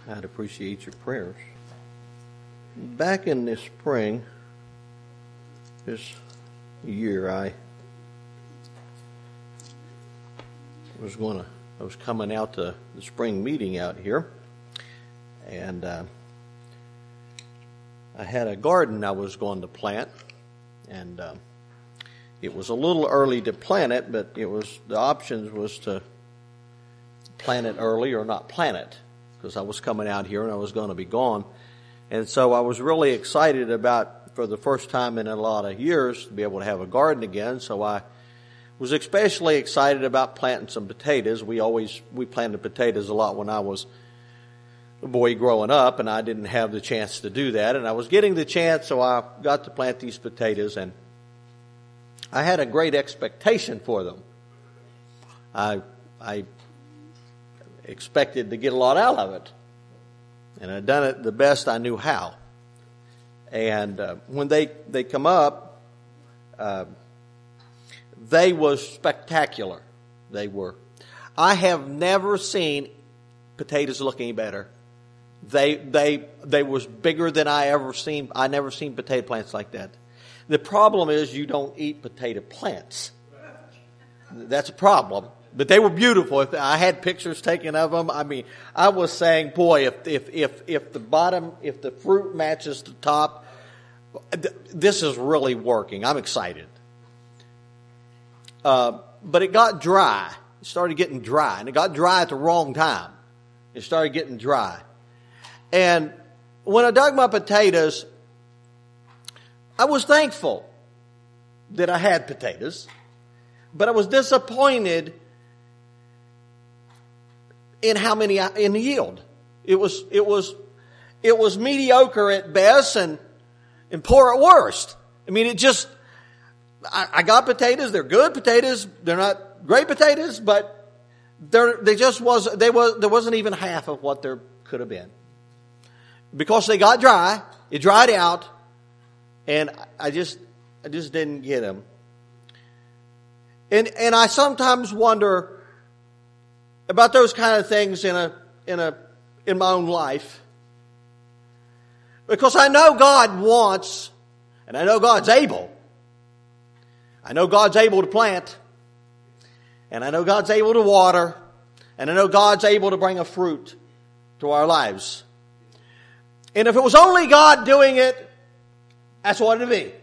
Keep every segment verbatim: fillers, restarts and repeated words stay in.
I'd appreciate your prayers. Back in the spring, this year, I was going to, I was coming out to the spring meeting out here, and uh, I had a garden I was going to plant, and uh, it was a little early to plant it, but it was the options was to plant it early or not plant it, because I was coming out here and I was going to be gone. And so I was really excited about, for the first time in a lot of years, to be able to have a garden again. So I was especially excited about planting some potatoes. We always, we planted potatoes a lot when I was a boy growing up, and I didn't have the chance to do that. And I was getting the chance, so I got to plant these potatoes, and I had a great expectation for them. I, I expected to get a lot out of it. And I'd done it the best I knew how. And uh, when they, they come up, uh, they was spectacular. They were. I have never seen potatoes look any better. They they they was bigger than I ever seen. I never seen potato plants like that. The problem is you don't eat potato plants. That's a problem. But they were beautiful. If I had pictures taken of them. I mean, I was saying, boy, if if if if the bottom, if the fruit matches the top, this is really working. I'm excited. Uh, but it got dry. It started getting dry, and it got dry at the wrong time. It started getting dry, and when I dug my potatoes, I was thankful that I had potatoes, but I was disappointed in how many, in the yield. It was, it was, it was mediocre at best and, and poor at worst. I mean, it just, I, I got potatoes. They're good potatoes. They're not great potatoes, but they're, they just was, they was, there wasn't even half of what there could have been. Because they got dry, it dried out, and I just, I just didn't get them. And, and I sometimes wonder about those kind of things in a in a in my own life, because I know God wants, and I know God's able. I know God's able to plant, and I know God's able to water, and I know God's able to bring a fruit to our lives. And if it was only God doing it, that's what it'd be.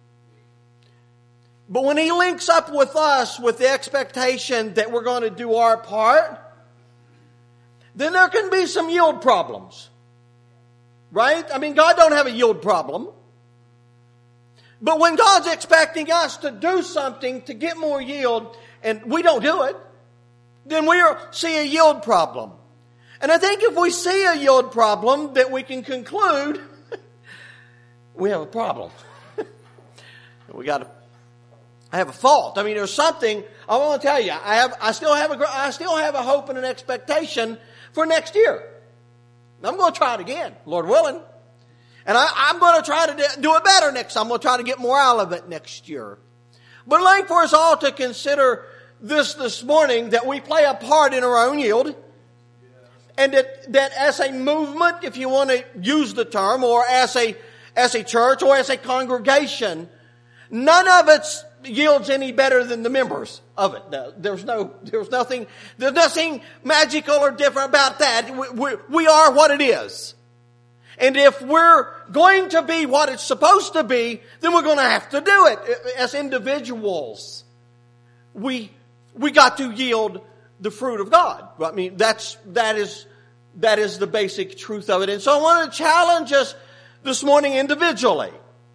But when He links up with us with the expectation that we're going to do our part, then there can be some yield problems. Right? I mean, God don't have a yield problem. But when God's expecting us to do something to get more yield, and we don't do it, then we see a yield problem. And I think if we see a yield problem, that we can conclude we have a problem. We got to I have a fault. I mean, there's something. I want to tell you. I have. I still have a. I still have a hope and an expectation for next year. I'm going to try it again, Lord willing, and I, I'm going to try to do it better next. I'm going to try to get more out of it next year. But I'd like for us all to consider this this morning, that we play a part in our own yield, and that that as a movement, if you want to use the term, or as a as a church or as a congregation, none of it's yields any better than the members of it. There's no, there's nothing, there's nothing magical or different about that. We, we, we are what it is. And if we're going to be what it's supposed to be, then we're going to have to do it as individuals. We, we got to yield the fruit of God. I mean, that's, that is, that is the basic truth of it. And so I want to challenge us this morning individually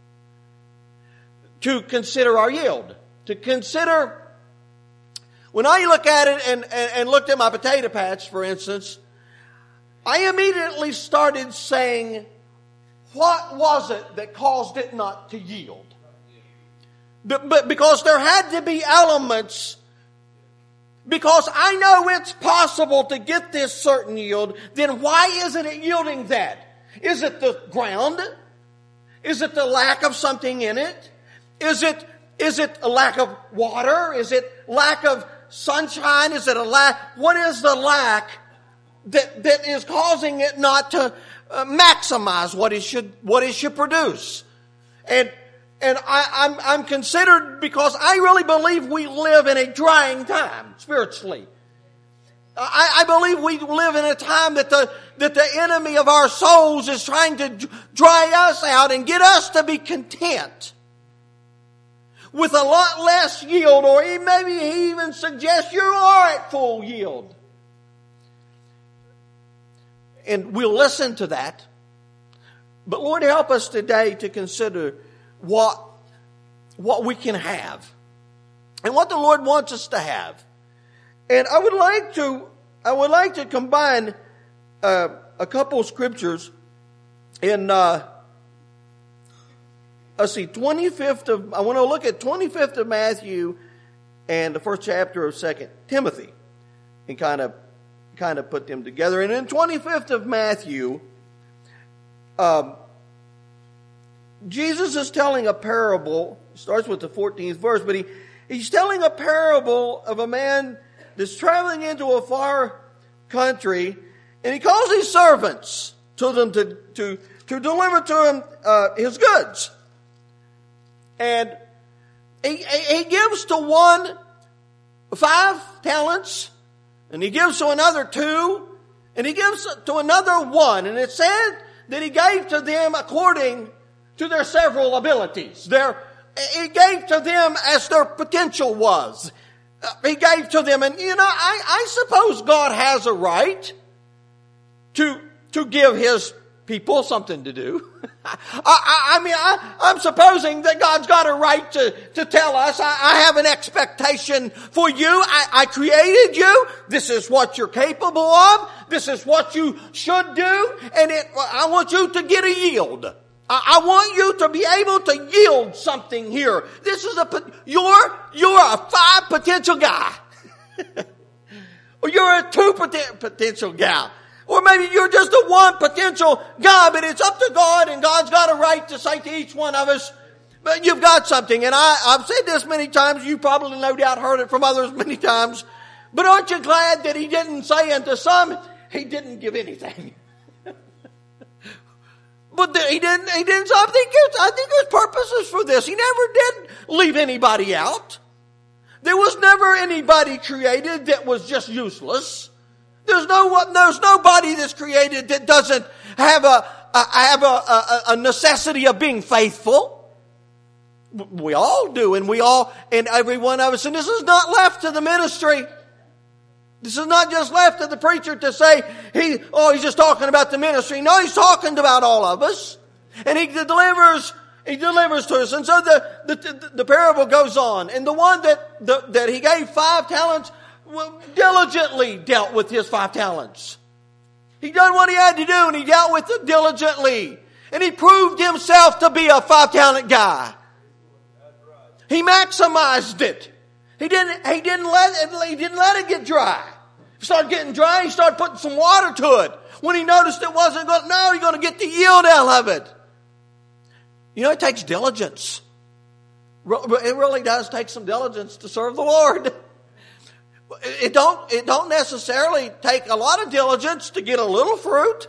to consider our yield. To consider, when I look at it and, and, and looked at my potato patch, for instance, I immediately started saying, what was it that caused it not to yield? But, but because there had to be elements, because I know it's possible to get this certain yield, then why isn't it yielding that? Is it the ground? Is it the lack of something in it? Is it, is it a lack of water? Is it lack of sunshine? Is it a lack? What is the lack that, that is causing it not to uh, maximize what it should, what it should produce. And, and I, I'm, I'm considered because I really believe we live in a drying time spiritually. I, I believe we live in a time that the, that the enemy of our souls is trying to dry us out and get us to be content with a lot less yield, or he, maybe he even suggests you are at full yield. And we'll listen to that. But Lord, help us today to consider what, what we can have and what the Lord wants us to have. And I would like to, I would like to combine uh, a couple of scriptures in, uh, let's see, twenty-fifth of, I want to look at twenty-fifth of Matthew and the first chapter of Second Timothy and kind of, kind of put them together. And in twenty-fifth of Matthew, um, Jesus is telling a parable. It starts with the fourteenth verse, but he, he's telling a parable of a man that's traveling into a far country, and he calls his servants to them to, to, to deliver to him uh, his goods. And he, he gives to one five talents, and he gives to another two, and he gives to another one. And it said that he gave to them according to their several abilities. Their, he gave to them as their potential was. Uh, he gave to them, and you know, I, I suppose God has a right to to give His people something to do. I, I, I mean, I, I'm supposing that God's got a right to, to tell us, I, I have an expectation for you. I, I created you. This is what you're capable of. This is what you should do. And it, I want you to get a yield. I, I want you to be able to yield something here. This is a, you're, you're a five potential guy. Or you're a two potential guy. Or maybe you're just a one potential guy, but it's up to God, and God's got a right to say to each one of us, but you've got something. And I, I've said this many times. You probably no doubt heard it from others many times. But aren't you glad that He didn't say unto some, He didn't give anything? But the, He didn't, He didn't say, I think, I think there's purposes for this. He never did leave anybody out. There was never anybody created that was just useless. There's no there's nobody that's created that doesn't have a, a have a, a, a necessity of being faithful. We all do, and we all, and every one of us. And this is not left to the ministry. This is not just left to the preacher to say he oh he's just talking about the ministry. No, he's talking about all of us, and he delivers he delivers to us. And so the the, the parable goes on, and the one that the, that he gave five talents diligently dealt with his five talents. He done what he had to do, and he dealt with it diligently. And he proved himself to be a five talent guy. He maximized it. He didn't, he didn't let it, he didn't let it get dry. It started getting dry, he started putting some water to it. When he noticed it wasn't going, no, you're going to get the yield out of it. You know, it takes diligence. It really does take some diligence to serve the Lord. It don't, it don't necessarily take a lot of diligence to get a little fruit.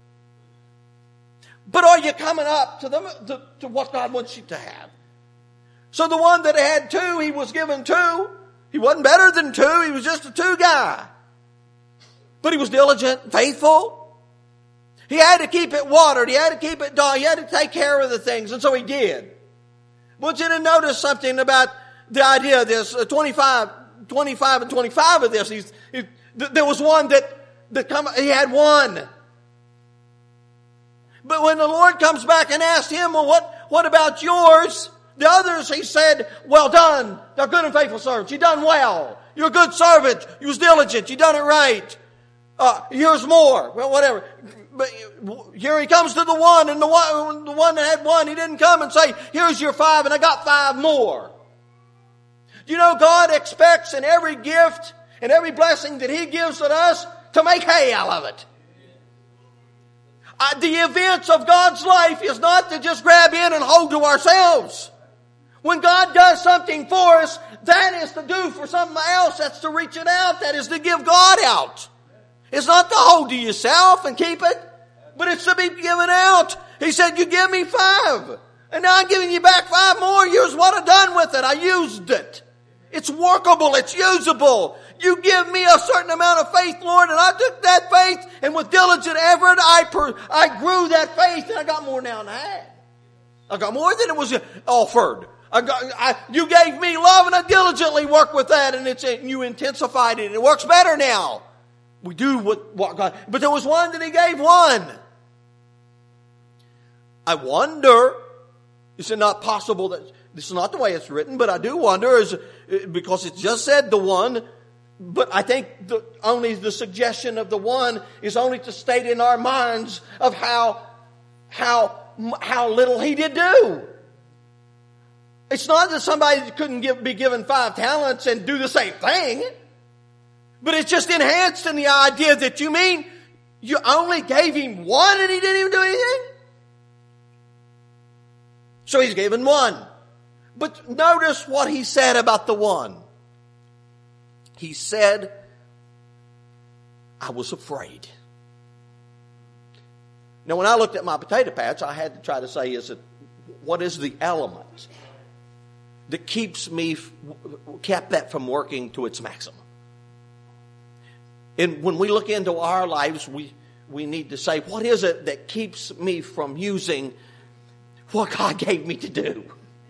But are you coming up to, the, to, to what God wants you to have? So the one that had two, he was given two. He wasn't better than two. He was just a two guy. But he was diligent, faithful. He had to keep it watered. He had to keep it done. He had to take care of the things. And so he did. I want you to notice something about the idea of this. Uh, twenty-five, twenty-five and twenty-five of this. He's, he, th- there was one that, that come, he had one. But when the Lord comes back and asked him, well, what, what about yours? The others, he said, well done. They're good and faithful servants. You done well. You're a good servant. You was diligent. You done it right. Uh, here's more. Well, whatever. But here he comes to the one, and the one, the one that had one, he didn't come and say, here's your five, and I got five more. You know, God expects in every gift and every blessing that He gives to us to make hay out of it. Uh, the events of God's life is not to just grab in and hold to ourselves. When God does something for us, that is to do for something else. That's to reach it out. That is to give God out. It's not to hold to yourself and keep it, but it's to be given out. He said, you give me five, and now I'm giving you back five more. Here's what I've done with it. I used it. It's workable. It's usable. You give me a certain amount of faith, Lord, and I took that faith, and with diligent effort, I per, I grew that faith, and I got more now than I had. I got more than it was offered. I got, I, you gave me love, and I diligently worked with that, and it's and you intensified it. It works better now. We do what, what God... But there was one that he gave one. I wonder, is it not possible that... This is not the way it's written, but I do wonder, is because it just said the one... But I think the, only the suggestion of the one is only to state in our minds of how, how, how little he did do. It's not that somebody couldn't give, be given five talents and do the same thing. But it's just enhanced in the idea that you mean you only gave him one and he didn't even do anything? So he's given one. But notice what he said about the one. He said, I was afraid. Now, when I looked at my potato patch, I had to try to say, is it, what is the element that keeps me, kept that from working to its maximum? And when we look into our lives, we, we need to say, what is it that keeps me from using what God gave me to do?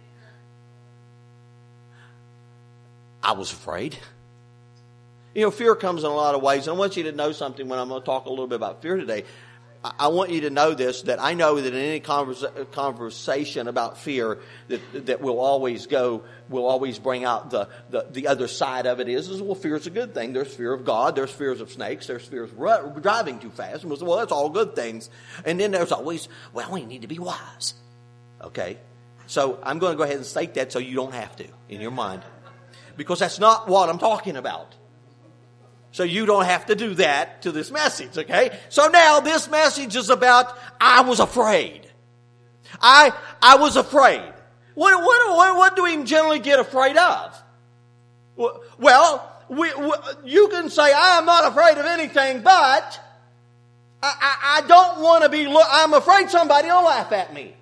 I was afraid. You know, fear comes in a lot of ways. And I want you to know something when I'm going to talk a little bit about fear today. I want you to know this, that I know that in any conversa- conversation about fear that, that we'll always go, we'll always bring out the, the, the other side of it is, is, well, fear is a good thing. There's fear of God. There's fears of snakes. There's fears of ru- driving too fast. And we'll say, well, that's all good things. And then there's always, well, we need to be wise. Okay? So I'm going to go ahead and state that so you don't have to in your mind. Because that's not what I'm talking about. So you don't have to do that to this message, okay? So now this message is about, I was afraid. I I was afraid. What, what, what, what do we generally get afraid of? Well, we, we, you can say, I am not afraid of anything, but I, I, I don't want to be, I'm afraid somebody will laugh at me.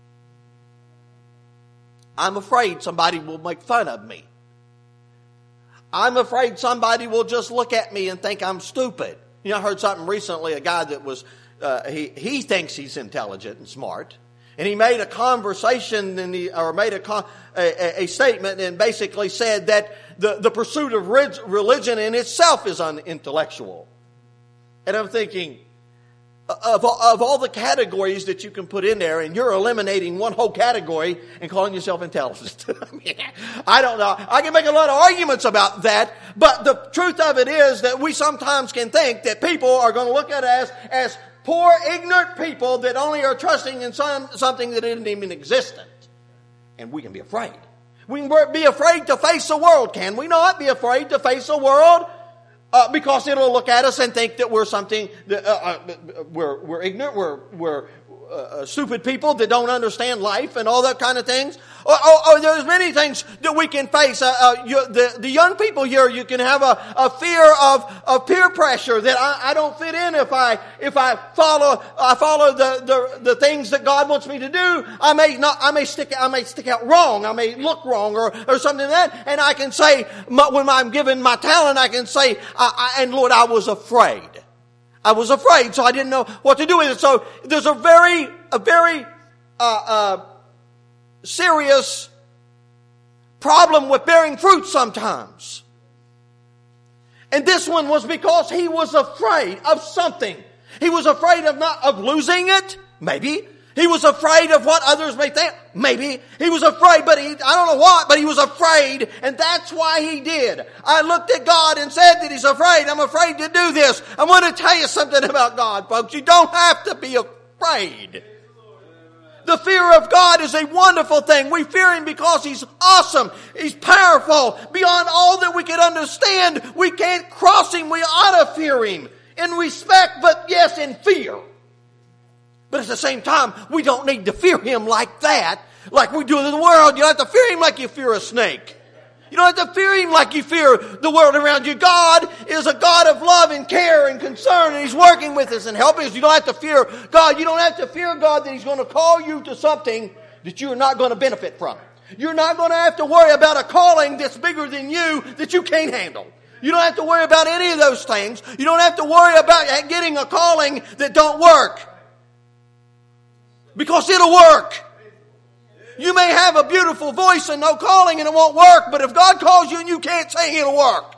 I'm afraid somebody will make fun of me. I'm afraid somebody will just look at me and think I'm stupid. You know, I heard something recently, a guy that was, uh, he, he thinks he's intelligent and smart. And he made a conversation and he, or made a, con, a, a statement and basically said that the, the pursuit of religion in itself is unintellectual. And I'm thinking, Of, of all the categories that you can put in there, and you're eliminating one whole category and calling yourself intelligent. I mean, I don't know. I can make a lot of arguments about that, but the truth of it is that we sometimes can think that people are going to look at us as poor, ignorant people that only are trusting in some, something that isn't even existent. And we can be afraid. We can be afraid to face the world, can we not? Be afraid to face the world? Uh, because it'll look at us and think that we're something, that, uh, uh, we're, we're ignorant, we're, we're uh, stupid people that don't understand life and all that kind of things. Or, or, or there's many things that we can face. Uh, uh, you, the, the young people here, you can have a, a fear of, of peer pressure that I, I don't fit in if I, if I follow, I follow the, the, the things that God wants me to do. I may not, I may stick, I may stick out wrong. I may look wrong or, or something like that. And I can say, when I'm given my talent, I can say, I, I, and Lord, I was afraid. I was afraid, so I didn't know what to do with it. So there's a very, a very, uh, uh, serious problem with bearing fruit sometimes. And this one was because he was afraid of something. He was afraid of not, of losing it, maybe. He was afraid of what others may think, maybe. He was afraid, but he, I don't know what, but he was afraid, and that's why he did. I looked at God and said that he's afraid. I'm afraid to do this. I want to tell you something about God, folks. You don't have to be afraid. The fear of God is a wonderful thing. We fear Him because He's awesome. He's powerful beyond all that we can understand. We can't cross Him. We ought to fear Him in respect, but yes, in fear. But at the same time, we don't need to fear Him like that, like we do in the world. You have to fear Him like you fear a snake. You don't have to fear him like you fear the world around you. God is a God of love and care and concern, and he's working with us and helping us. You don't have to fear God. You don't have to fear God that he's going to call you to something that you are not going to benefit from. You're not going to have to worry about a calling that's bigger than you that you can't handle. You don't have to worry about any of those things. You don't have to worry about getting a calling that don't work. Because it'll work. You may have a beautiful voice and no calling and it won't work, but if God calls you and you can't sing, it'll work.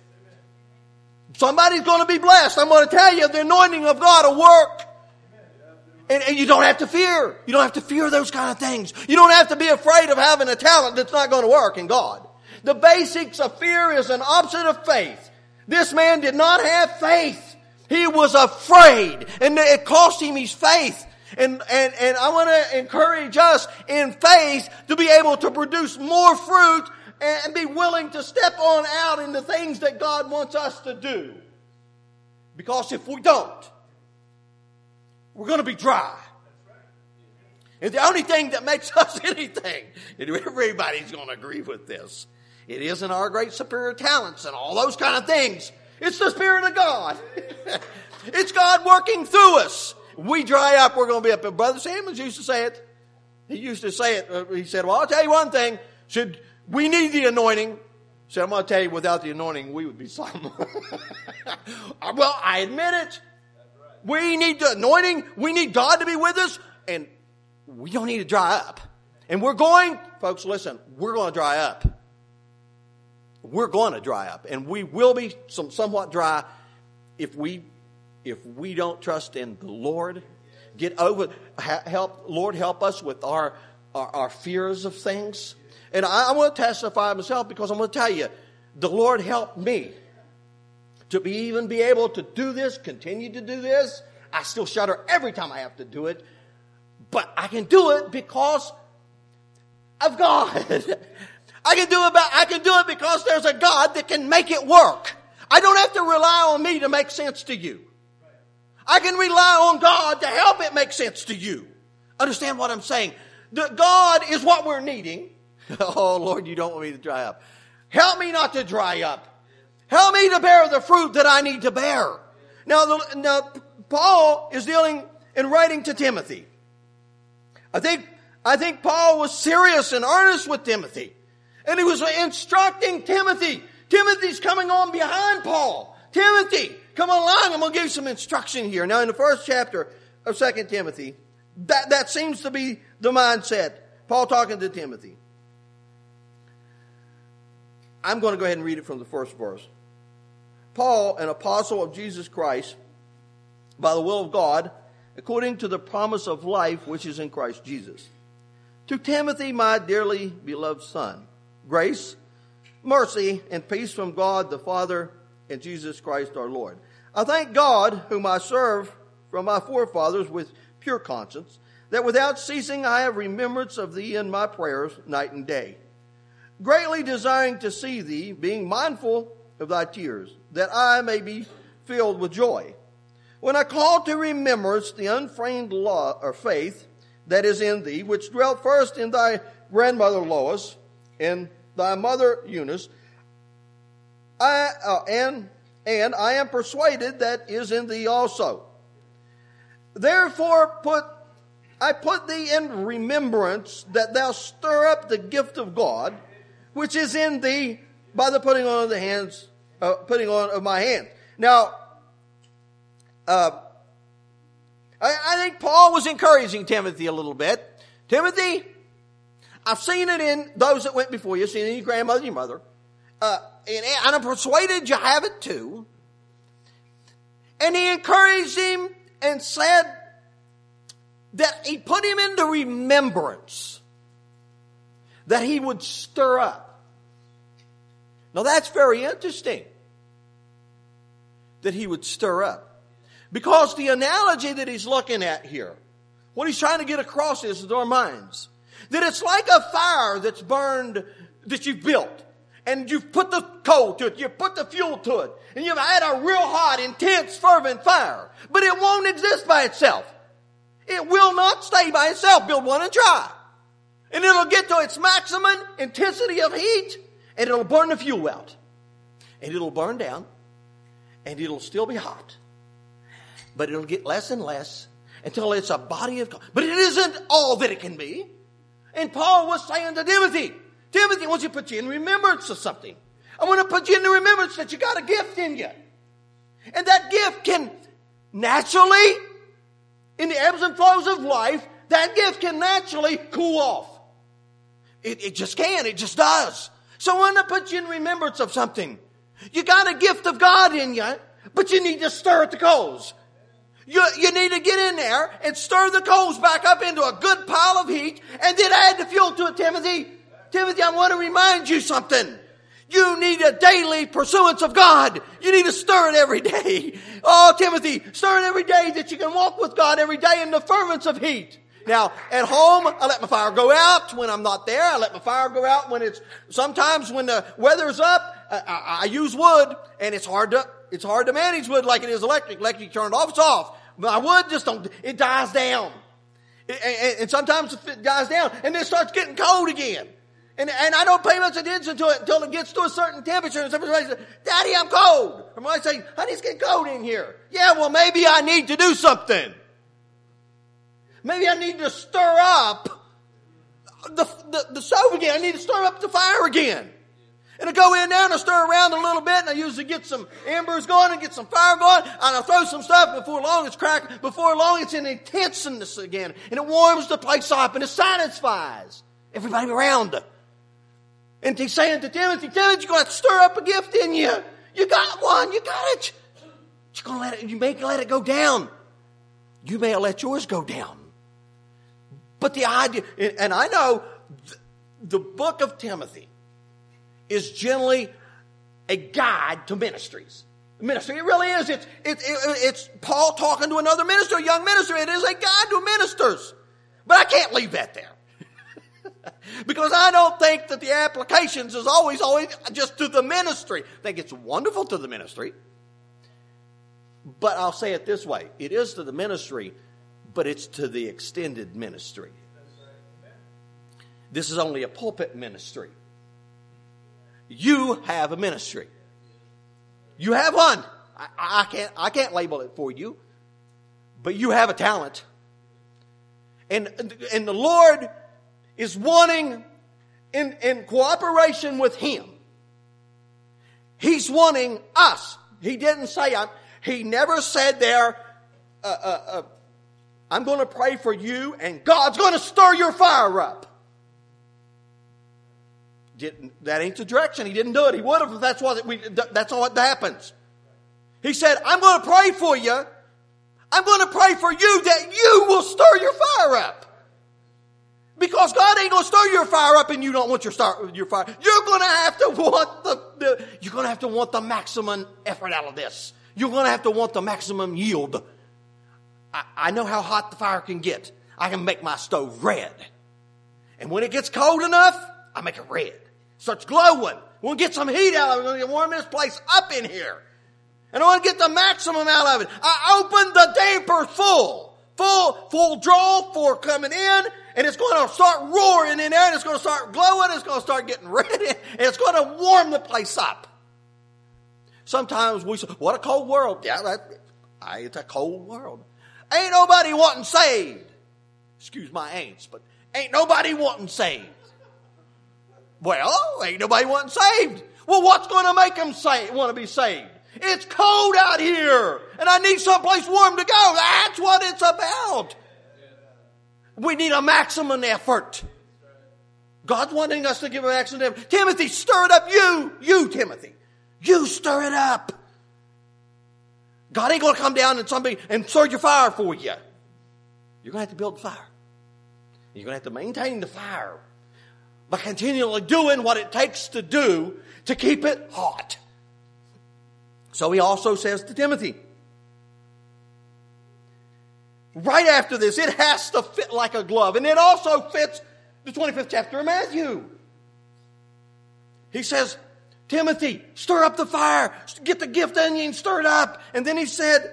Somebody's going to be blessed. I'm going to tell you, the anointing of God will work. And, and you don't have to fear. You don't have to fear those kind of things. You don't have to be afraid of having a talent that's not going to work in God. The basics of fear is an opposite of faith. This man did not have faith. He was afraid. And it cost him his faith. And, and, and I want to encourage us in faith to be able to produce more fruit and be willing to step on out in the things that God wants us to do. Because if we don't, we're going to be dry. And the only thing that makes us anything, and everybody's going to agree with this, it isn't our great superior talents and all those kind of things. It's the Spirit of God. It's God working through us. We dry up, we're going to be up. Brother Samuels used to say it. He used to say it. He said, well, I'll tell you one thing. Said, we need the anointing. He said, I'm going to tell you, without the anointing, we would be something. Well, I admit it. We need the anointing. We need God to be with us. And we don't need to dry up. And we're going, folks, listen, we're going to dry up. We're going to dry up. And we will be some, somewhat dry if we If we don't trust in the Lord. Get over, help, Lord, help us with our, our, our fears of things. And I, I want to testify myself because I'm going to tell you, the Lord helped me to be even be able to do this, continue to do this. I still shudder every time I have to do it. But I can do it because of God. I can do it, I can do it because there's a God that can make it work. I don't have to rely on me to make sense to you. I can rely on God to help it make sense to you. Understand what I'm saying? The God is what we're needing. Oh, Lord, you don't want me to dry up. Help me not to dry up. Help me to bear the fruit that I need to bear. Now, the, now Paul is dealing and writing to Timothy. I think, I think Paul was serious and earnest with Timothy. And he was instructing Timothy. Timothy's coming on behind Paul. Timothy, come along. I'm going to give you some instruction here. Now, in the first chapter of Second Timothy, that, that seems to be the mindset. Paul talking to Timothy. I'm going to go ahead and read it from the first verse. Paul, an apostle of Jesus Christ, by the will of God, according to the promise of life which is in Christ Jesus. To Timothy, my dearly beloved son, grace, mercy, and peace from God the Father and Jesus Christ our Lord. I thank God, whom I serve from my forefathers with pure conscience, that without ceasing I have remembrance of thee in my prayers night and day, greatly desiring to see thee, being mindful of thy tears, that I may be filled with joy. When I call to remembrance the unfeigned law or faith that is in thee, which dwelt first in thy grandmother Lois and thy mother Eunice, I uh, and and I am persuaded that is in thee also. Therefore put I put thee in remembrance that thou stir up the gift of God, which is in thee by the putting on of the hands, uh, putting on of my hands. Now, uh, I, I think Paul was encouraging Timothy a little bit. Timothy, I've seen it in those that went before you, seen it in your grandmother and your mother. Uh, and, and I'm persuaded you have it too. And he encouraged him and said that he put him into remembrance that he would stir up. Now that's very interesting, that he would stir up. Because the analogy that he's looking at here, what he's trying to get across is to our minds, that it's like a fire that's burned, that you've built. And you've put the coal to it, you've put the fuel to it, and you've had a real hot, intense, fervent fire. But it won't exist by itself. It will not stay by itself. Build one and try. And it'll get to its maximum intensity of heat, And it'll burn the fuel out. And it'll burn down. And it'll still be hot. But it'll get less and less until it's a body of God. But it isn't all that it can be. And Paul was saying to Timothy, Timothy, I want you to put you in remembrance of something. I want to put you in the remembrance that you got a gift in you. And that gift can naturally, in the ebbs and flows of life, that gift can naturally cool off. It, it just can. It just does. So I want to put you in remembrance of something. You got a gift of God in you, but you need to stir at the coals. You, you need to get in there and stir the coals back up into a good pile of heat and then add the fuel to it, Timothy. Timothy, I want to remind you something. You need a daily pursuance of God. You need to stir it every day. Oh, Timothy, stir it every day that you can walk with God every day in the fervence of heat. Now, at home, I let my fire go out when I'm not there. I let my fire go out when it's, sometimes when the weather's up, I, I, I use wood, and it's hard to, it's hard to manage wood like it is electric. Electric, turn it off, it's off. My wood just don't, it dies down. It, and, and sometimes it dies down, and then it starts getting cold again. And, and I don't pay much attention to it until it gets to a certain temperature. And somebody says, Daddy, I'm cold. And I say, honey, it's getting cold in here. Yeah, well, maybe I need to do something. Maybe I need to stir up the, the, the stove again. I need to stir up the fire again. And I go in there and I stir around a little bit, and I usually get some embers going and get some fire going, and I throw some stuff. Before long it's cracked. Before long it's in intenseness again. And it warms the place up and it satisfies everybody around. And he's saying to Timothy, Timothy, you're going to have to stir up a gift in you. You got one. You got it. You're going to let it, you may let it go down. You may let yours go down. But the idea, and I know the book of Timothy is generally a guide to ministries. Ministry, it really is. It's, it, it, it's Paul talking to another minister, a young minister. It is a guide to ministers. But I can't leave that there. Because I don't think that the applications is always, always just to the ministry. I think it's wonderful to the ministry. But I'll say it this way. It is to the ministry, but it's to the extended ministry. This is only a pulpit ministry. You have a ministry. You have one. I, I can't, I can't label it for you. But you have a talent. And, and the Lord is wanting, in, in cooperation with Him, He's wanting us. He didn't say, I'm, He never said there, uh, uh, uh, I'm going to pray for you and God's going to stir your fire up. Didn't, that ain't the direction. He didn't do it. He would have if that's what, we, that's what happens. He said, I'm going to pray for you. I'm going to pray for you that you will stir your fire up. Because God ain't going to stir your fire up and you don't want your start your fire. You're going to have to want the, the you're going to have to want the maximum effort out of this. You're going to have to want the maximum yield. I, I know how hot the fire can get. I can make my stove red. And when it gets cold enough, I make it red. It starts glowing. We'll get some heat out of it. We're going to warm this place up in here. And I want to get the maximum out of it. I open the damper full. Full, full draw for coming in. And it's going to start roaring in there, and it's going to start glowing, it's going to start getting red, and it's going to warm the place up. Sometimes we say, what a cold world. Yeah, that, it's a cold world. Ain't nobody wanting saved. Excuse my ain'ts, but ain't nobody wanting saved. Well, ain't nobody wanting saved. Well, what's going to make them say, want to be saved? It's cold out here, and I need someplace warm to go. That's what it's about. We need a maximum effort. God's wanting us to give a maximum effort. Timothy, stir it up. You, you, Timothy. You stir it up. God ain't going to come down and somebody and stir your fire for you. You're going to have to build the fire. You're going to have to maintain the fire by continually doing what it takes to do to keep it hot. So he also says to Timothy, right after this, it has to fit like a glove. And it also fits the twenty-fifth chapter of Matthew. He says, Timothy, stir up the fire. Get the gift in you and stir it up. And then he said,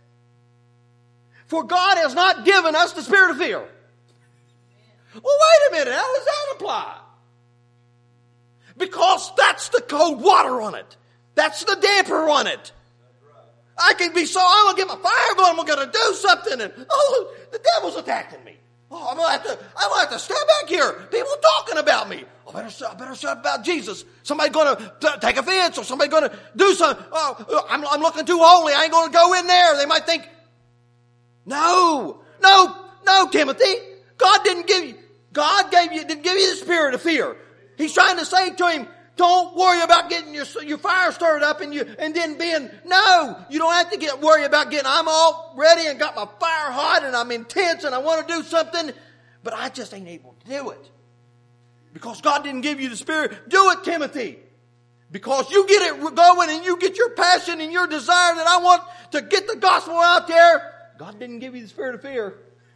for God has not given us the spirit of fear. Well, wait a minute. How does that apply? Because that's the cold water on it. That's the damper on it. I can be so, I'm going to get my fire going, I'm going to do something, and oh, the devil's attacking me. Oh, I'm going to have to, I'm going to have to step back here. People talking about me. I better, I better shut about Jesus. Somebody going to take offense, or somebody going to do something. Oh, I'm, I'm looking too holy. I ain't going to go in there. They might think, no, no, no, Timothy. God didn't give you, God gave you, didn't give you the spirit of fear. He's trying to say to him, don't worry about getting your, your fire stirred up and you, and then being, no, you don't have to get worry about getting, I'm all ready and got my fire hot and I'm intense and I want to do something, but I just ain't able to do it. Because God didn't give you the spirit. Do it, Timothy. Because you get it going and you get your passion and your desire that I want to get the gospel out there. God didn't give you the spirit of fear.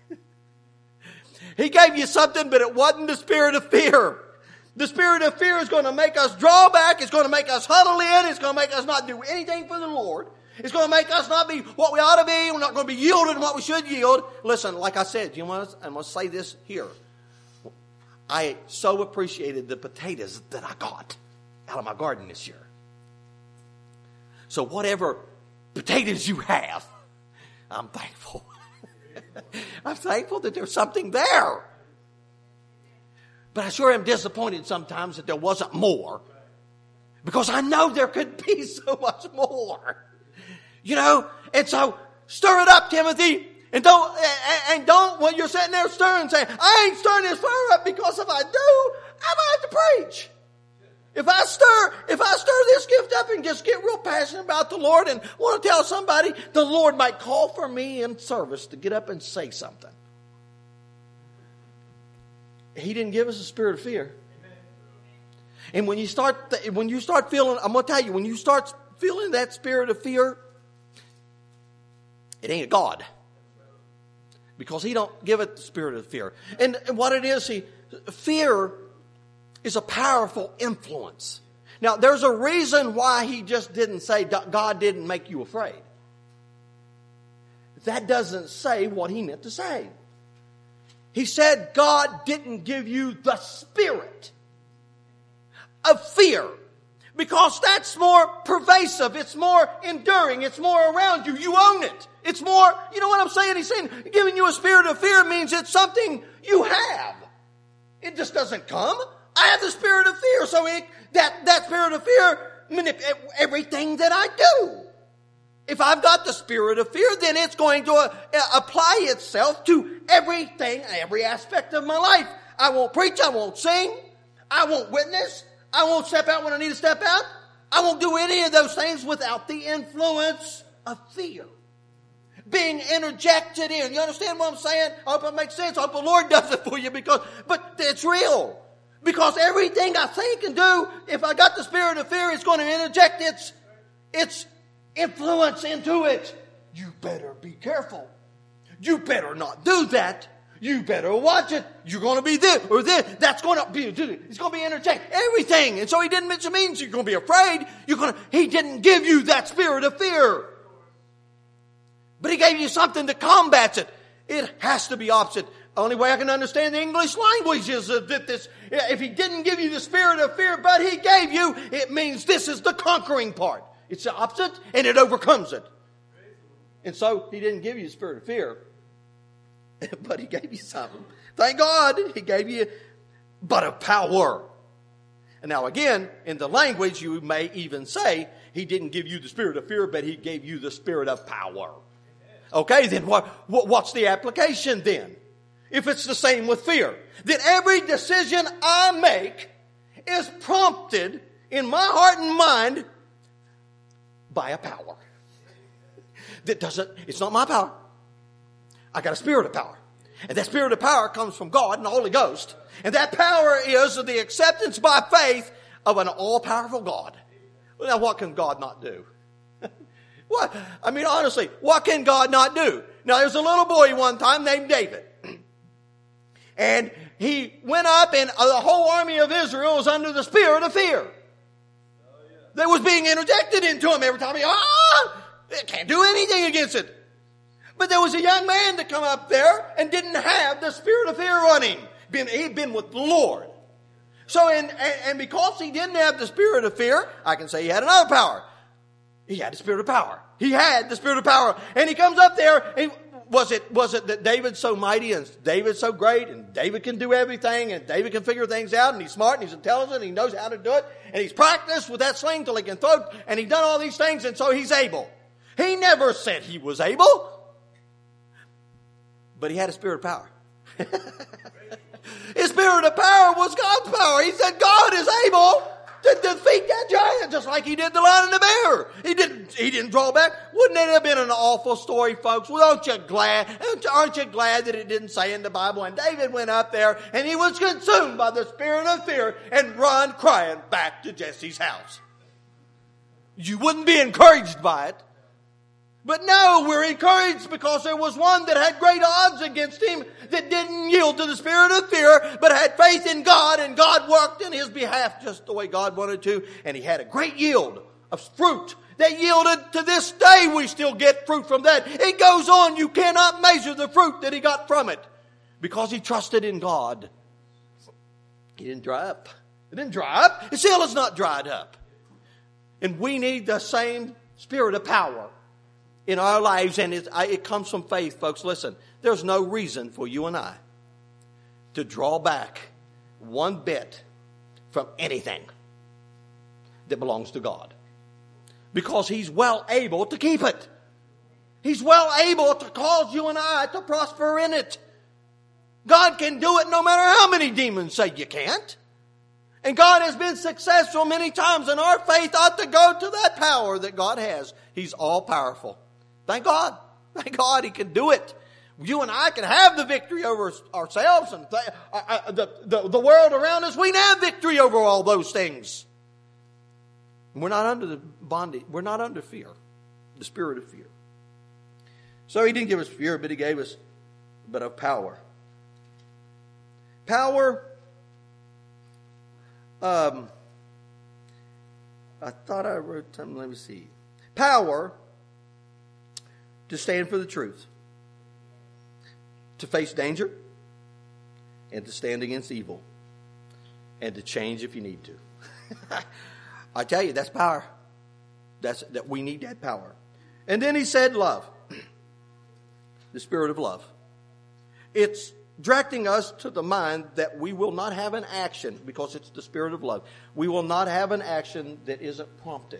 He gave you something, but it wasn't the spirit of fear. The spirit of fear is going to make us draw back. It's going to make us huddle in. It's going to make us not do anything for the Lord. It's going to make us not be what we ought to be. We're not going to be yielded in what we should yield. Listen, like I said, you know, I'm going to say this here. I so appreciated the potatoes that I got out of my garden this year. So whatever potatoes you have, I'm thankful. I'm thankful that there's something there. But I sure am disappointed sometimes that there wasn't more. Because I know there could be so much more. You know, and so stir it up, Timothy. And don't, and don't, when you're sitting there stirring, say, I ain't stirring this fire up because if I do, I'm going to have to preach. If I stir, if I stir this gift up and just get real passionate about the Lord and want to tell somebody, the Lord might call for me in service to get up and say something. He didn't give us a spirit of fear. And when you start, when you start feeling, I'm going to tell you, when you start feeling that spirit of fear, it ain't a God. Because he don't give it the spirit of fear. And what it is, he, fear is a powerful influence. Now, there's a reason why he just didn't say God didn't make you afraid. That doesn't say what he meant to say. He said God didn't give you the spirit of fear. Because that's more pervasive. It's more enduring. It's more around you. You own it. It's more, you know what I'm saying? He's saying giving you a spirit of fear means it's something you have. It just doesn't come. I have the spirit of fear. So it, that, that spirit of fear manipulates everything that I do. If I've got the spirit of fear, then it's going to uh, apply itself to everything, every aspect of my life. I won't preach. I won't sing. I won't witness. I won't step out when I need to step out. I won't do any of those things without the influence of fear being interjected in. You understand what I'm saying? I hope it makes sense. I hope the Lord does it for you because, but it's real. Because everything I think and do, if I got the spirit of fear, it's going to interject its, its influence into it. You better be careful. You better not do that. You better watch it. You're going to be this or this. That's going to be, it's going to be interject everything. And so he didn't mention means you're going to be afraid. You're going to, he didn't give you that spirit of fear. But he gave you something that combats it. It has to be opposite. The only way I can understand the English language is that this, if he didn't give you the spirit of fear, but he gave you, it means this is the conquering part. It's the opposite and it overcomes it. And so he didn't give you the spirit of fear. But he gave you something. Thank God he gave you, but of power. And now again, in the language, you may even say, he didn't give you the spirit of fear, but he gave you the spirit of power. Okay, then what, what, what's the application then? If it's the same with fear, then every decision I make is prompted in my heart and mind by a power. That doesn't, it's not my power. I got a spirit of power. And that spirit of power comes from God and the Holy Ghost. And that power is the acceptance by faith of an all-powerful God. Well, now what can God not do? What? I mean, honestly, what can God not do? Now, there's a little boy one time named David. And he went up and the whole army of Israel was under the spirit of fear. That was being interjected into him every time. He, ah, can't do anything against it. But there was a young man that come up there and didn't have the spirit of fear on him. Been, he'd been with the Lord. So, in, and, and because he didn't have the spirit of fear, I can say he had another power. He had the spirit of power. He had the spirit of power. And he comes up there. And was it, was it that David's so mighty and David's so great and David can do everything and David can figure things out and he's smart and he's intelligent and he knows how to do it and he's practiced with that sling till he can throw it and he's done all these things and so he's able. He never said he was able. But he had a spirit of power. His spirit of power was God's power. He said God is able to defeat that giant just like he did the lion and the bear. He didn't, he didn't draw back. Wouldn't it have been an awful story, folks? Well, aren't you glad? Aren't you glad that it didn't say in the Bible? And David went up there and he was consumed by the spirit of fear and run crying back to Jesse's house. You wouldn't be encouraged by it. But no, we're encouraged because there was one that had great odds against him that didn't yield to the spirit of fear, but had faith in God, and God worked in his behalf just the way God wanted to, and he had a great yield of fruit that yielded to this day. We still get fruit from that. It goes on. You cannot measure the fruit that he got from it because he trusted in God. He didn't dry up. It didn't dry up. It still is not dried up. And we need the same spirit of power in our lives, and it, it comes from faith, folks. Listen, there's no reason for you and I to draw back one bit from anything that belongs to God, because he's well able to keep it. He's well able to cause you and I to prosper in it. God can do it no matter how many demons say you can't. And God has been successful many times, and our faith ought to go to that power that God has. He's all powerful. Thank God. Thank God he can do it. You and I can have the victory over ourselves and th- uh, uh, the, the, the world around us. We can have victory over all those things. We're not under the bondage. We're not under fear, the spirit of fear. So he didn't give us fear, but he gave us but of power. Power. Um, I thought I wrote something. Let me see. Power to stand for the truth, to face danger, and to stand against evil, and to change if you need to. I tell you, that's power. That's that we need that power. And then he said love. The spirit of love. It's directing us to the mind that we will not have an action, because it's the spirit of love. We will not have an action that isn't prompted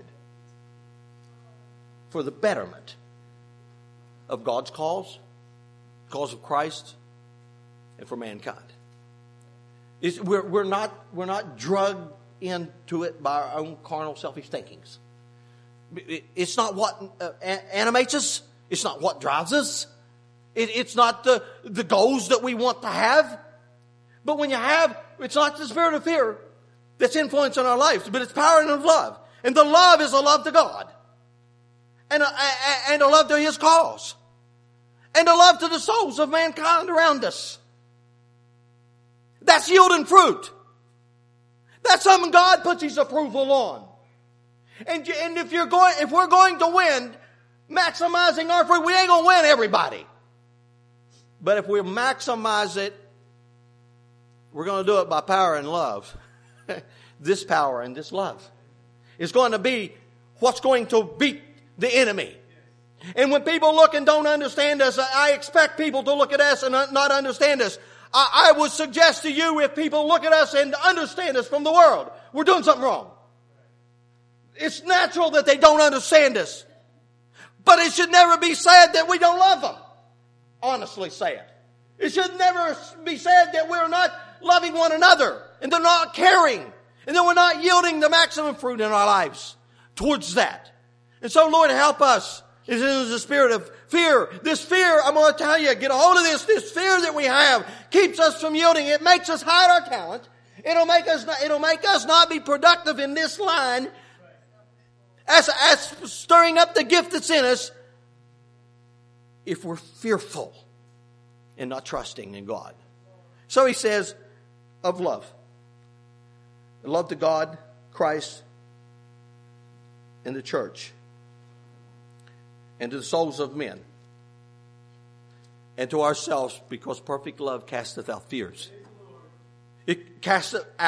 for the betterment of God's cause, cause of Christ, and for mankind. It's, we're, we're not we're not drugged into it by our own carnal, selfish thinkings. It, it's not what uh, animates us. It's not what drives us. It, it's not the the goals that we want to have. But when you have, it's not the spirit of fear that's influencing our lives, but it's power and love. And the love is a love to God. And a, and a love to his cause. And a love to the souls of mankind around us. That's yielding fruit. That's something God puts his approval on. And, and if you're going, if we're going to win, maximizing our fruit, we ain't going to win everybody. But if we maximize it, we're going to do it by power and love. This power and this love is going to be what's going to beat the enemy. And when people look and don't understand us, I expect people to look at us and not understand us. I, I would suggest to you, if people look at us and understand us from the world, we're doing something wrong. It's natural that they don't understand us. But it should never be said that we don't love them. Honestly said. It should never be said that we're not loving one another and they're not caring and that we're not yielding the maximum fruit in our lives towards that. And so, Lord, help us. It is the spirit of fear. This fear, I'm going to tell you, get a hold of this. This fear that we have keeps us from yielding. It makes us hide our talent. It'll make us not, it'll make us not be productive in this line as, as stirring up the gift that's in us if we're fearful and not trusting in God. So he says of love. Love to God, Christ, and the church. And to the souls of men. And to ourselves, because perfect love casteth out fears. It casteth out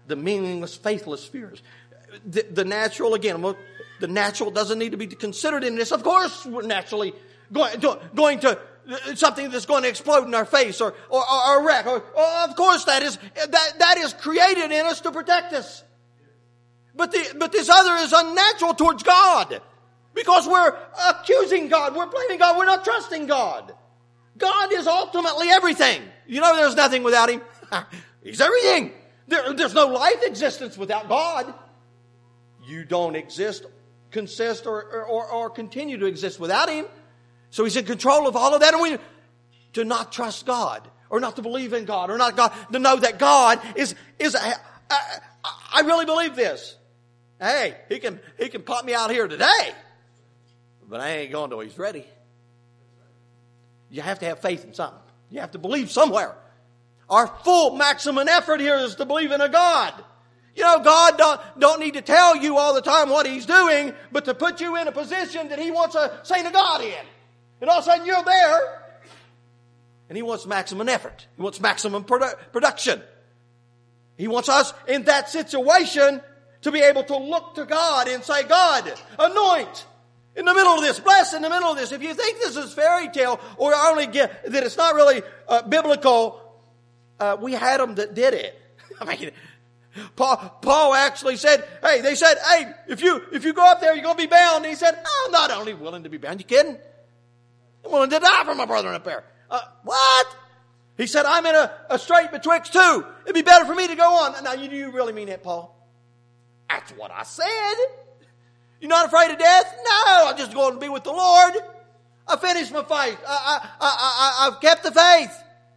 the meaningless, faithless fears. The, the natural, again, the natural doesn't need to be considered in this. Of course, we're naturally going to, going to something that's going to explode in our face, or or, or a wreck. Or, or of course, that is that that is created in us to protect us. But the but this other is unnatural towards God, because we're accusing God, we're blaming God, we're not trusting God. God is ultimately everything. You know, there's nothing without Him. He's everything. There, there's no life existence without God. You don't exist, consist, or, or, or continue to exist without Him. So He's in control of all of that. And we to not trust God, or not to believe in God, or not God, to know that God is, is a, a, I really believe this. Hey, He can, He can pop me out here today, but I ain't going till He's ready. You have to have faith in something. You have to believe somewhere. Our full maximum effort here is to believe in a God. You know, God don't, don't need to tell you all the time what He's doing, but to put you in a position that He wants a saint of God in. And all of a sudden you're there, and He wants maximum effort. He wants maximum produ- production. He wants us in that situation to be able to look to God and say, God, anoint. In the middle of this, bless in the middle of this. If you think this is fairy tale, or only get, that it's not really uh, biblical, uh, we had them that did it. I mean, Paul, Paul actually said, hey, they said, hey, if you if you go up there, you're going to be bound. And he said, I'm not only willing to be bound. You kidding? I'm willing to die for my brethren up there. Uh, what? He said, I'm in a, a strait betwixt two. It'd be better for me to go on. Now, you, do you really mean that, Paul? That's what I said. You're not afraid of death? No, I'm just going to be with the Lord. I finished my faith. I, I, I, I, I've kept the faith.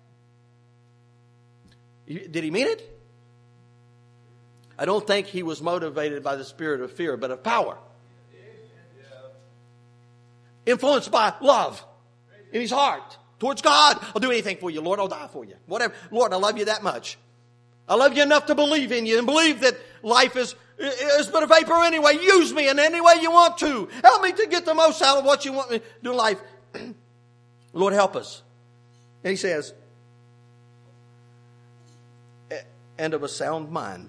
Did he mean it? I don't think he was motivated by the spirit of fear, but of power. Influenced by love in his heart towards God. I'll do anything for you, Lord. I'll die for you. Whatever. Lord, I love you that much. I love you enough to believe in you and believe that life is It's but a vapor anyway. Use me in any way you want to. Help me to get the most out of what you want me to do in life. Lord, help us. And he says, and of a sound mind.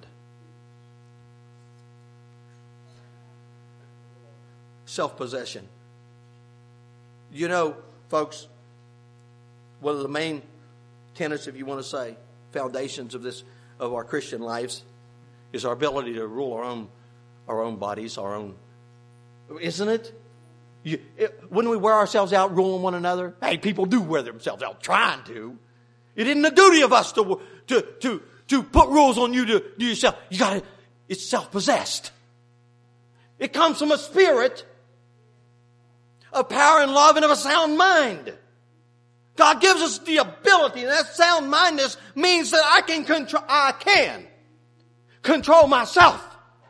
Self-possession. You know, folks, one of the main tenets, if you want to say, foundations of this, of our Christian lives, is our ability to rule our own, our own bodies, our own, isn't it? You, it? Wouldn't we wear ourselves out ruling one another? Hey, people do wear themselves out trying to. It isn't the duty of us to to to to put rules on you to do yourself. You got to. It's self-possessed. It comes from a spirit of power and love and of a sound mind. God gives us the ability, and that sound mindedness means that I can control. I can. Control myself.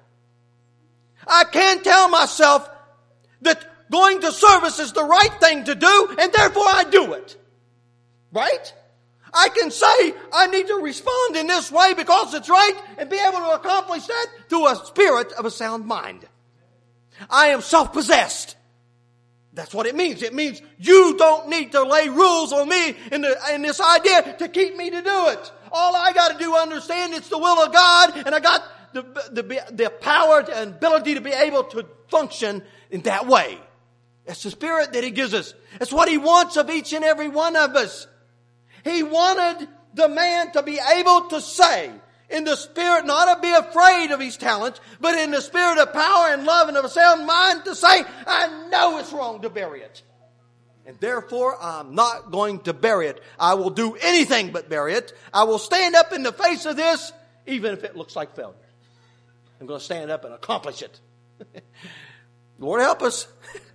I can tell myself that going to service is the right thing to do, and therefore I do it. Right? I can say I need to respond in this way because it's right, and be able to accomplish that through a spirit of a sound mind. I am self-possessed. That's what it means. It means you don't need to lay rules on me in, the, in this idea to keep me to do it. All I got to do understand it's the will of God, and I got the, the, the power and ability to be able to function in that way. That's the spirit that He gives us. That's what He wants of each and every one of us. He wanted the man to be able to say, in the spirit, not to be afraid of his talents, but in the spirit of power and love and of a sound mind, to say, I know it's wrong to bury it. And therefore, I'm not going to bury it. I will do anything but bury it. I will stand up in the face of this, even if it looks like failure. I'm going to stand up and accomplish it. Lord, help us.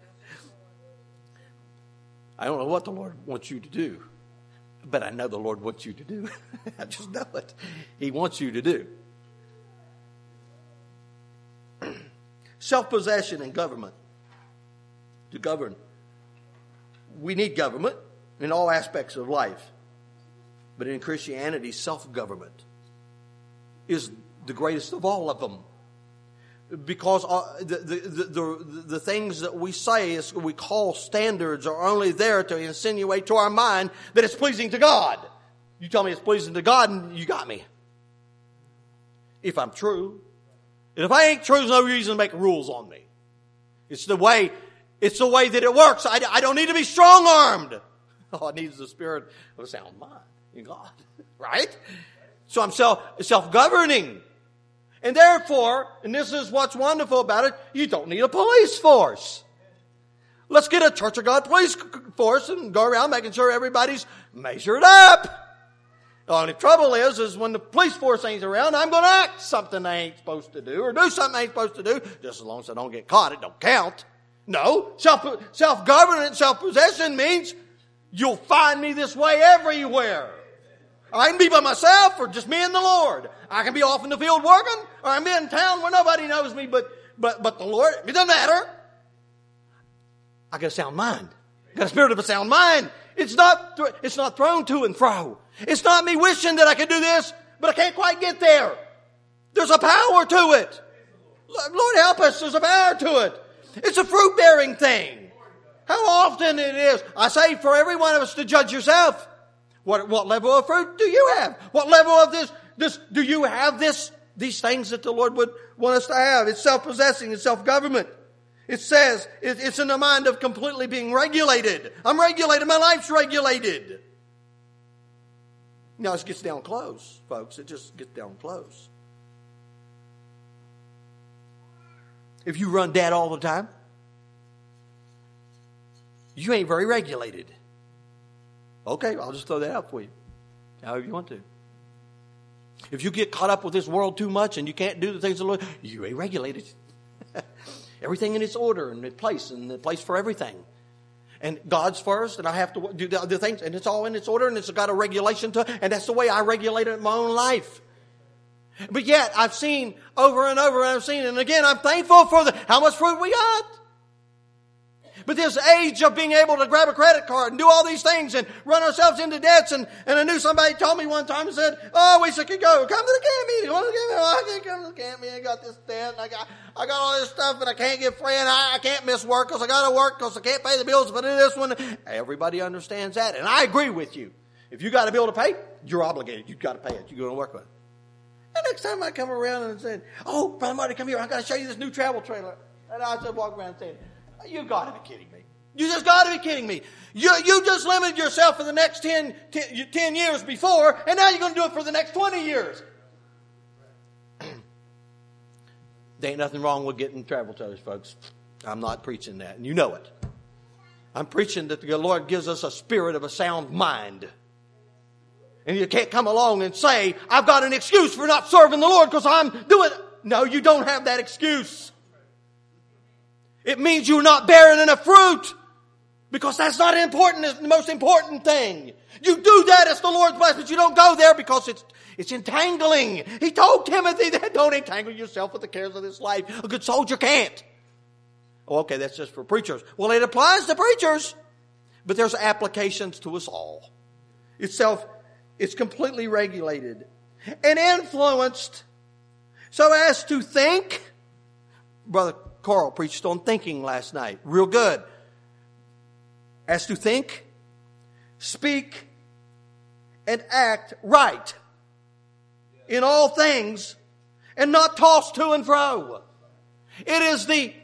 I don't know what the Lord wants you to do, but I know the Lord wants you to do. I just know it. He wants you to do. Self-possession and government. To govern. We need government in all aspects of life. But in Christianity, self-government is the greatest of all of them. Because the, the, the, the, the things that we say, is we call standards, are only there to insinuate to our mind that it's pleasing to God. You tell me it's pleasing to God and you got me. if I'm true. And if I ain't true, there's no reason to make rules on me. It's the way, it's the way that it works. I, I don't need to be strong-armed. All I need is the spirit of a sound mind in God. Right? So I'm self, self-governing. And therefore, and this is what's wonderful about it, you don't need a police force. Let's get a Church of God police force and go around making sure everybody's measured up. The only trouble is, is when the police force ain't around, I'm going to act something I ain't supposed to do or do something I ain't supposed to do. Just as long as I don't get caught, it don't count. No, self, self-governance, self-possession means you'll find me this way everywhere. I can be by myself or just me and the Lord. I can be off in the field working, or I'm in town where nobody knows me but, but, but the Lord. It doesn't matter. I got a sound mind. I got a spirit of a sound mind. It's not, it's not thrown to and fro. It's not me wishing that I could do this, but I can't quite get there. There's a power to it. Lord help us, there's a power to it. It's a fruit-bearing thing. How often it is. I say for every one of us to judge yourself. What, what level of fruit do you have? What level of this, this, do you have this, these things that the Lord would want us to have? It's self-possessing, it's self-government. It says it, it's in the mind of completely being regulated. I'm regulated, my life's regulated. Now it gets down close, folks. It just gets down close. If you run dad all the time, you ain't very regulated. Okay, I'll just throw that out for you. However you want to. If you get caught up with this world too much and you can't do the things of the Lord, you ain't regulated. Everything in its order and its place and the place for everything. And God's first, and I have to do the other things, and it's all in its order, and it's got a regulation to it, and that's the way I regulate it in my own life. But yet, I've seen over and over, and I've seen, and again, I'm thankful for the how much fruit we got. But this age of being able to grab a credit card and do all these things and run ourselves into debts, and, and I knew somebody told me one time and said, oh, I wish I could go. Come to the camp meeting. You want to the camp meeting? Oh, I can't come to the camp meeting. I got this debt, and I got, I got all this stuff, and I can't get free, and I, I can't miss work because I got to work because I can't pay the bills, but in this one, everybody understands that. And I agree with you. If you got a bill to pay, you're obligated. You've got to pay it. You're going to work with it. And next time I come around and say, oh, Brother Marty, come here. I got to show you this new travel trailer. And I just walk around saying, you got to be kidding me. You just got to be kidding me. You, you just limited yourself for the next ten, ten, ten years before, and now you're going to do it for the next twenty years. There ain't nothing wrong with getting travel trailers, folks. I'm not preaching that, and you know it. I'm preaching that the Lord gives us a spirit of a sound mind. And you can't come along and say, I've got an excuse for not serving the Lord because I'm doing it. No, you don't have that excuse. It means you're not bearing enough fruit. Because that's not important. It's the most important thing. You do that as the Lord's blessed, but you don't go there because it's it's entangling. He told Timothy that don't entangle yourself with the cares of this life. A good soldier can't. Oh, okay, that's just for preachers. Well, it applies to preachers, but there's applications to us all. It's self, it's completely regulated and influenced so as to think. Brother Carl preached on thinking last night. Real good. As to think, speak, and act right in all things and not tossed to and fro. It is the,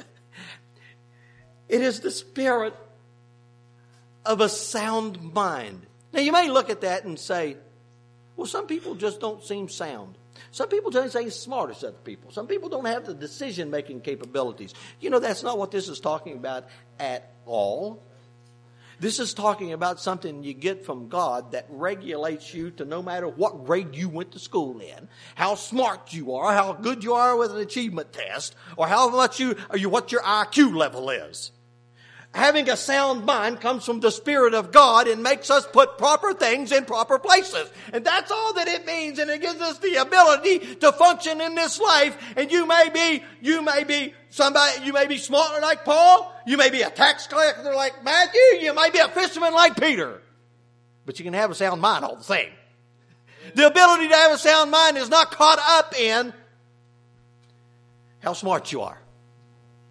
it is the spirit of a sound mind. Now you may look at that and say, well, some people just don't seem sound. Some people don't say smart as other people. Some people don't have the decision-making capabilities. You know, that's not what this is talking about at all. This is talking about something you get from God that regulates you to no matter what grade you went to school in, how smart you are, how good you are with an achievement test, or how much you, or you what your I Q level is. Having a sound mind comes from the Spirit of God and makes us put proper things in proper places. And that's all that it means. And it gives us the ability to function in this life. And you may be, you may be somebody, you may be smarter like Paul. You may be a tax collector like Matthew. You may be a fisherman like Peter. But you can have a sound mind all the same. The ability to have a sound mind is not caught up in how smart you are.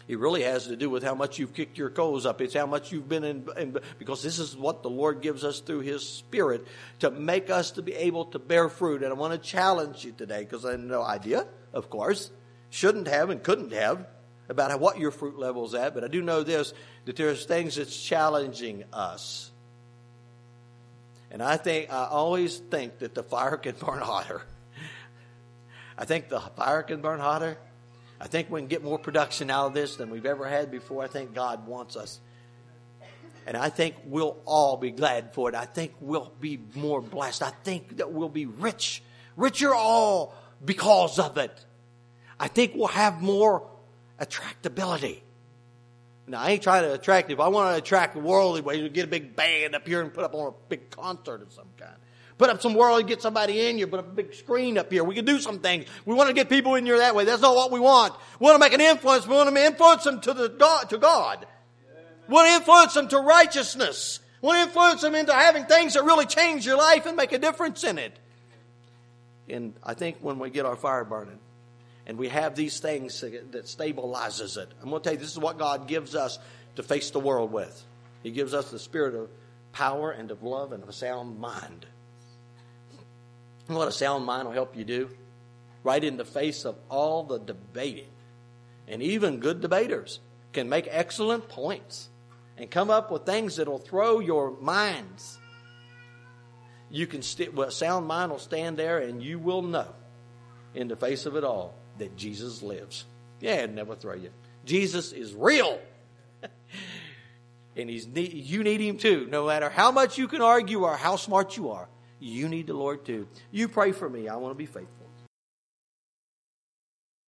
It really has to do with how much you've kicked your toes up. It's how much you've been in, in, because this is what the Lord gives us through His Spirit to make us to be able to bear fruit. And I want to challenge you today, because I have no idea, of course, shouldn't have and couldn't have, about how, what your fruit level is at. But I do know this, that there's things that's challenging us. And I think, I always think that the fire can burn hotter. I think the fire can burn hotter. I think we can get more production out of this than we've ever had before. I think God wants us. And I think we'll all be glad for it. I think we'll be more blessed. I think that we'll be rich, richer all because of it. I think we'll have more attractability. Now, I ain't trying to attract. If I want to attract the worldly ways, we get a big band up here and put up on a big concert of some kind. Put up some worldly, get somebody in here, put up a big screen up here. We can do some things. We want to get people in here that way. That's not what we want. We want to make an influence. We want to influence them to the God, to God. We want to influence them to righteousness. We want to influence them into having things that really change your life and make a difference in it. And I think when we get our fire burning, and we have these things that stabilizes it. I'm going to tell you, this is what God gives us to face the world with. He gives us the spirit of power and of love and of a sound mind. You know what a sound mind will help you do? Right in the face of all the debating. And even good debaters can make excellent points and come up with things that will throw your minds. You can st- well, a sound mind will stand there and you will know in the face of it all that Jesus lives. Yeah, it'd never throw you. Jesus is real. And he's you need Him too. No matter how much you can argue or how smart you are, you need the Lord too. You pray for me. I want to be faithful.